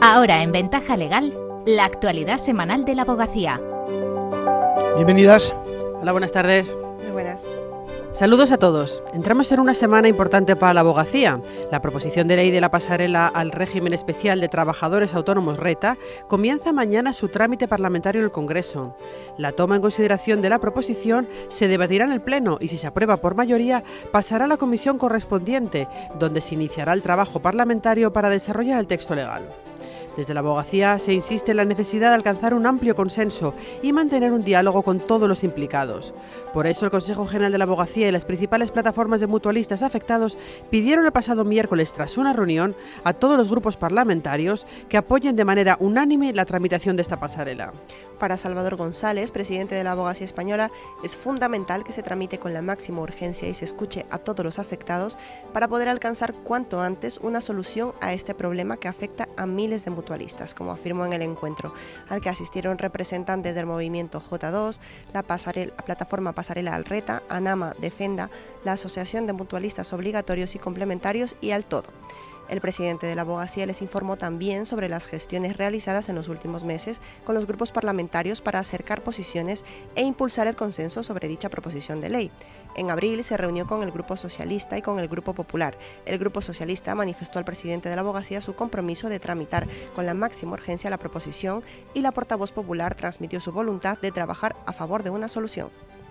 Ahora en Ventaja Legal, la actualidad semanal de la abogacía. Bienvenidas. Hola, buenas tardes. Muy buenas. Saludos a todos. Entramos en una semana importante para la abogacía. La proposición de ley de la pasarela al régimen especial de trabajadores autónomos RETA comienza mañana su trámite parlamentario en el Congreso. La toma en consideración de la proposición se debatirá en el Pleno y, si se aprueba por mayoría, pasará a la comisión correspondiente, donde se iniciará el trabajo parlamentario para desarrollar el texto legal. Desde la abogacía se insiste en la necesidad de alcanzar un amplio consenso y mantener un diálogo con todos los implicados. Por eso el Consejo General de la Abogacía y las principales plataformas de mutualistas afectados pidieron el pasado miércoles, tras una reunión, a todos los grupos parlamentarios que apoyen de manera unánime la tramitación de esta pasarela. Para Salvador González, presidente de la Abogacía Española, es fundamental que se tramite con la máxima urgencia y se escuche a todos los afectados para poder alcanzar cuanto antes una solución a este problema que afecta a miles de mutualistas, como afirmó en el encuentro, al que asistieron representantes del movimiento J2, la plataforma Pasarela al RETA, ANAMA, Defenda, la Asociación de Mutualistas Obligatorios y Complementarios y Al Todo. El presidente de la abogacía les informó también sobre las gestiones realizadas en los últimos meses con los grupos parlamentarios para acercar posiciones e impulsar el consenso sobre dicha proposición de ley. En abril se reunió con el Grupo Socialista y con el Grupo Popular. El Grupo Socialista manifestó al presidente de la abogacía su compromiso de tramitar con la máxima urgencia la proposición y la portavoz popular transmitió su voluntad de trabajar a favor de una solución.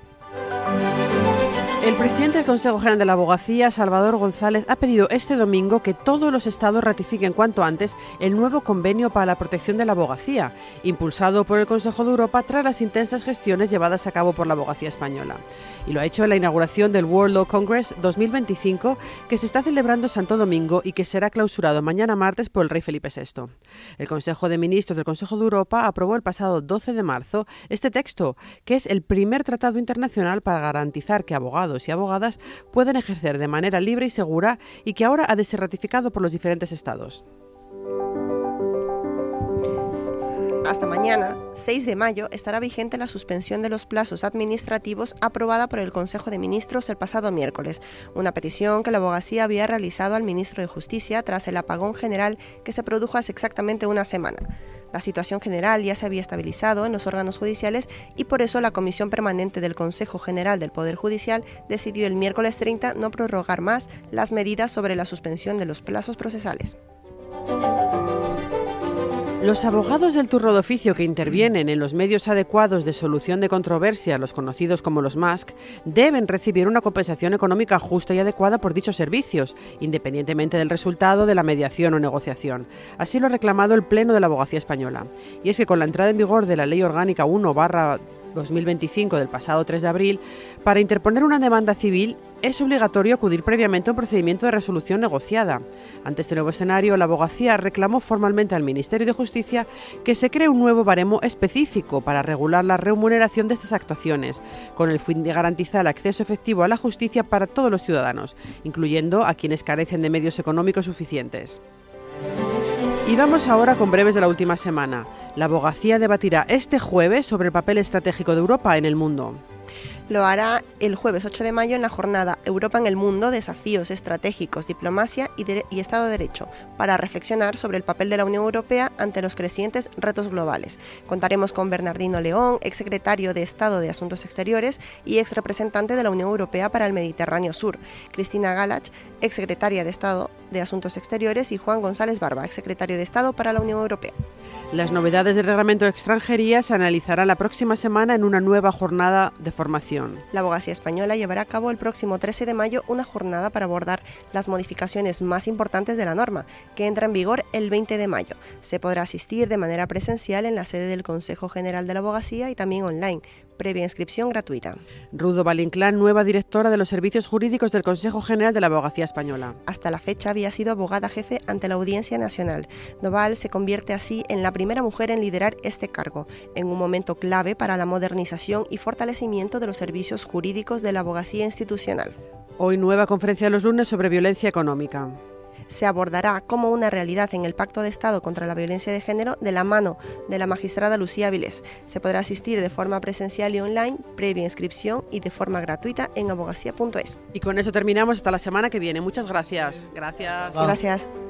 El presidente del Consejo General de la Abogacía, Salvador González, ha pedido este domingo que todos los estados ratifiquen cuanto antes el nuevo convenio para la protección de la abogacía, impulsado por el Consejo de Europa tras las intensas gestiones llevadas a cabo por la abogacía española. Y lo ha hecho en la inauguración del World Law Congress 2025, que se está celebrando en Santo Domingo y que será clausurado mañana martes por el rey Felipe VI. El Consejo de Ministros del Consejo de Europa aprobó el pasado 12 de marzo este texto, que es el primer tratado internacional para garantizar que abogados y abogadas pueden ejercer de manera libre y segura y que ahora ha de ser ratificado por los diferentes estados. Hasta mañana, 6 de mayo, estará vigente la suspensión de los plazos administrativos aprobada por el Consejo de Ministros el pasado miércoles, una petición que la abogacía había realizado al ministro de Justicia tras el apagón general que se produjo hace exactamente una semana. La situación general ya se había estabilizado en los órganos judiciales y por eso la Comisión Permanente del Consejo General del Poder Judicial decidió el miércoles 30 no prorrogar más las medidas sobre la suspensión de los plazos procesales. Los abogados del turno de oficio que intervienen en los medios adecuados de solución de controversias, los conocidos como los MASC, deben recibir una compensación económica justa y adecuada por dichos servicios, independientemente del resultado de la mediación o negociación. Así lo ha reclamado el Pleno de la Abogacía Española. Y es que con la entrada en vigor de la Ley Orgánica 1/2025 del pasado 3 de abril, para interponer una demanda civil es obligatorio acudir previamente a un procedimiento de resolución negociada. Ante este nuevo escenario, la abogacía reclamó formalmente al Ministerio de Justicia que se cree un nuevo baremo específico para regular la remuneración de estas actuaciones, con el fin de garantizar el acceso efectivo a la justicia para todos los ciudadanos, incluyendo a quienes carecen de medios económicos suficientes. Y vamos ahora con breves de la última semana. La abogacía debatirá este jueves sobre el papel estratégico de Europa en el mundo. Lo hará el jueves 8 de mayo en la jornada Europa en el Mundo, Desafíos Estratégicos, Diplomacia y Estado de Derecho, para reflexionar sobre el papel de la Unión Europea ante los crecientes retos globales. Contaremos con Bernardino León, exsecretario de Estado de Asuntos Exteriores y exrepresentante de la Unión Europea para el Mediterráneo Sur, Cristina Galach, exsecretaria de Estado de Asuntos Exteriores, y Juan González Barba, exsecretario de Estado para la Unión Europea. Las novedades del reglamento de extranjería se analizarán la próxima semana en una nueva jornada de formación. La abogacía española llevará a cabo el próximo 13 de mayo una jornada para abordar las modificaciones más importantes de la norma, que entra en vigor el 20 de mayo. Se podrá asistir de manera presencial en la sede del Consejo General de la Abogacía y también online, previa inscripción gratuita. Rudo Valinclán, nueva directora de los servicios jurídicos del Consejo General de la Abogacía Española. Hasta la fecha había sido abogada jefe ante la Audiencia Nacional. Noval se convierte así en la primera mujer en liderar este cargo, en un momento clave para la modernización y fortalecimiento de los servicios jurídicos de la abogacía institucional. Hoy nueva conferencia de los lunes sobre violencia económica. Se abordará como una realidad en el Pacto de Estado contra la Violencia de Género de la mano de la magistrada Lucía Vilés. Se podrá asistir de forma presencial y online, previa inscripción y de forma gratuita en abogacía.es. Y con eso terminamos hasta la semana que viene. Muchas gracias. Gracias. Gracias.